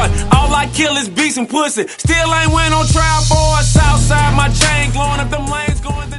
hard. All I kill is beats and pussy. Still ain't went on trial for a Southside. My chain glowing up them lanes going.